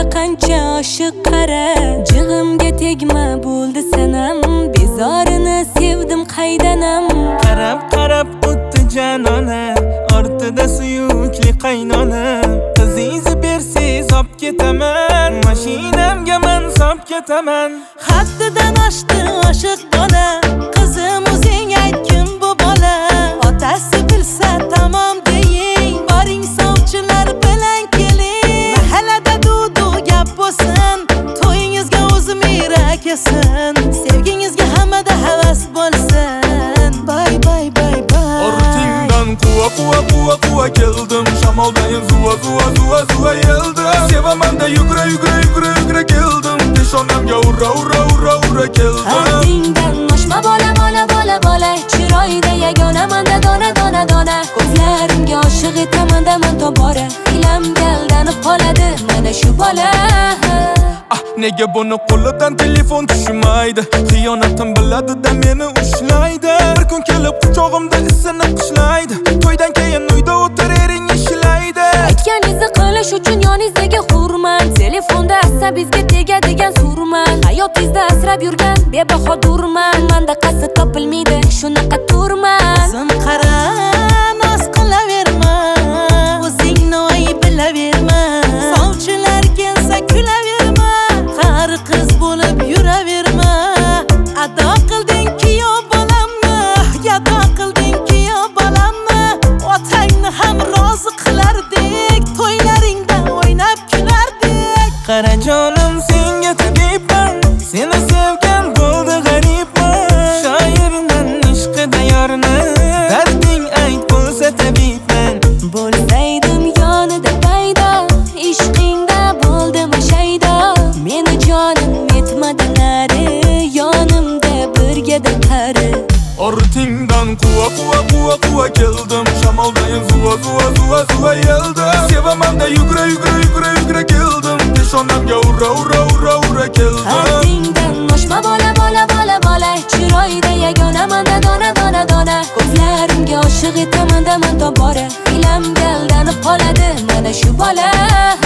qancha oshiq qara, jig'imga tegma bo'ldi sanam, bezorini sevdim qaydanam. Qarab o'tdi janona, ortida suyukli qaynona. Qizingizni bersiz olib ketaman, mashinamga men solib ketaman. Haddidan oshdi oshiq bola, qizim o'zing aytgin bu bola. Otasi bilsa tamom deying, boring sovchilar bilan keling. Mahallada duv gap bo'lsin, to'yingizga o'zim irak yesin, sevgingizga hammada havas bo'lsin. Bay bay bay bay. Ortingdan quva keldim, shamoldayin zuva yeldim. Sevaman da yugra keldim, peshonamga urra keldim. Haddingdan oshma bola, chiroyda yagona manda dona. Ko'zlarimga oshiq etaman daman tobora, ilamga aldanib qoladi mana shu bola. Nega buni qo'lidan telefon tushmaydi? Xiyonatim biladi-da meni ushlaydi. Bir kun kelib quchog'imda isini qishlaydi. To'ydan keyin uyda o'tirering ishlaydi. Aytganingizni qilish uchun yoningizdagi hurmat, telefonda asabingizga tegadigan surman. Hayotingizda asrab yurgan bebahodurman, menda qasd topilmaydi shunaqa turman. Qizim qara, noz qilaverma, o'zingni ayb bilaverma. Sovchilar kelsa kulaverma, qari qiz bo'lib yuraverma. Ado qilding kuyov bolamni, gado qilding kuyov bolamni. Otangni ham rozi qilardik, to'ylaringda o'ynab kulardik. Qara jonim, senga tabibman, seni sevgan bo'ldi g'aribman. Shoirman ishqida yorni, darding ayt bo'lsa tabibman. Bo'lsaydim yonida paydo, ishqingda bo'ldim shaydo. Meni jonim yetmadi nari, yonimda birgada qari. Ortingdan quva keldim, shamoldayin zuva yeldim. Sevaman da yugra keldim, peshonamga urra keldim. Haddingdan oshma bola, chiroyda yagona manda dona. Ko'zlarimga oshiq etaman daman tobora, ilamga aldanib qoladi mana shu bola.